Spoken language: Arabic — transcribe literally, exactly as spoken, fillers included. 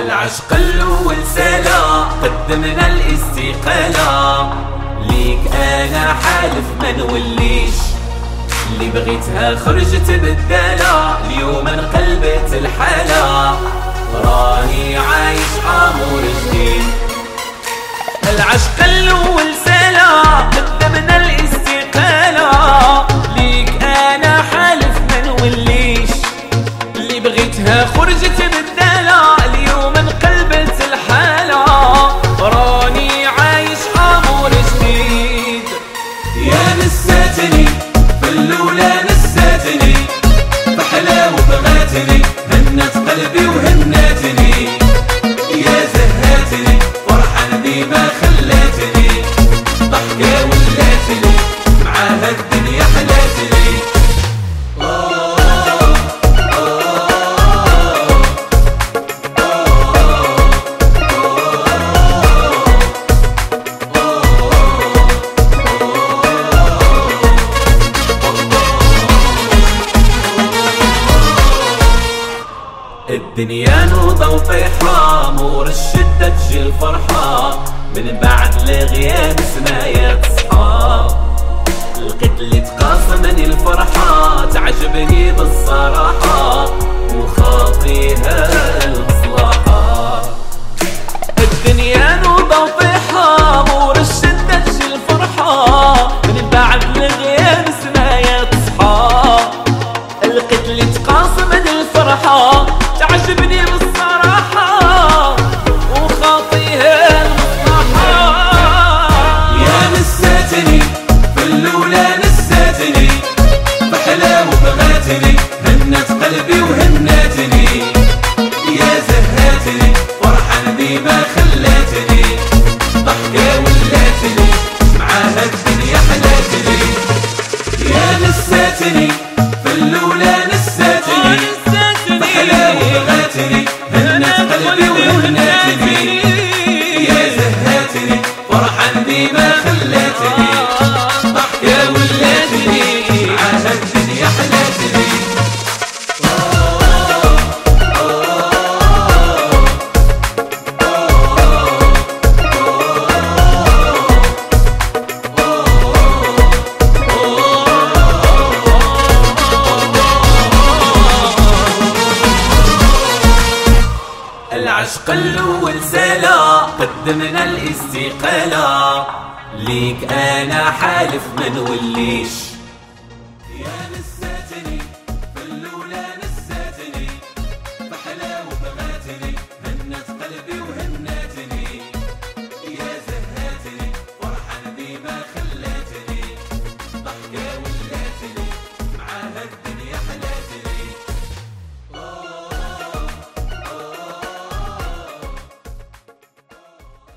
العشق الأول سلا قدمنا الاستقالة، ليك أنا حالف ما نوليش، اللي بغيتها خرجت بالدالة، اليوم انقلبت الحالة، راني عايش عمر جديد. العشق الأول سلا قدمنا الاستقالة، ليك أنا حالف ما نوليش، اللي بغيتها خرجت بالدالة، اليوم انقلبت الحالة، راني عايش عمر جديد. يا نساتني في الأولى نساتني، بحلا وبغاتني هنت قلبي وهناتني، يا زهاتني فرحان بما خلاتني، ضحكة ولاتني معاها الدنيا حلاتني. الدنيا نوضة وطيحة، مور الشدة تجي الفرحة، من بعد الغياب سمايا تصحى، لقيت اللي تقاسمني الفرحة، تعجبني بالصراحة وخاطيها المصلحة. الدنيا نوضة وطيحة، مور الشدة تجي الفرحة، من بعد الغياب سمايا تصحى، لقيت اللي تقاسمني الفرحة، تعجبني بالصراحة وخاطيها المصلحة. يا نساتني في الأولى نساتني، بحلا وبغاتني هنت قلبي وهناتني، يا زهاتني فرحان بما خلاتني، ضحكة ولاتني معاها الدنيا حلاتني. يا نساتني في الأولى نساتني، بحلا وبغاتني هنت قلبي وهناتني، يا زهاتني فرحان بما خلاتني، ضحكة ولاتني معاها الدنيا حلاتني. العشق الأول سلا قدمنا الاستقالة، ليك أنا حالف ما نوليش،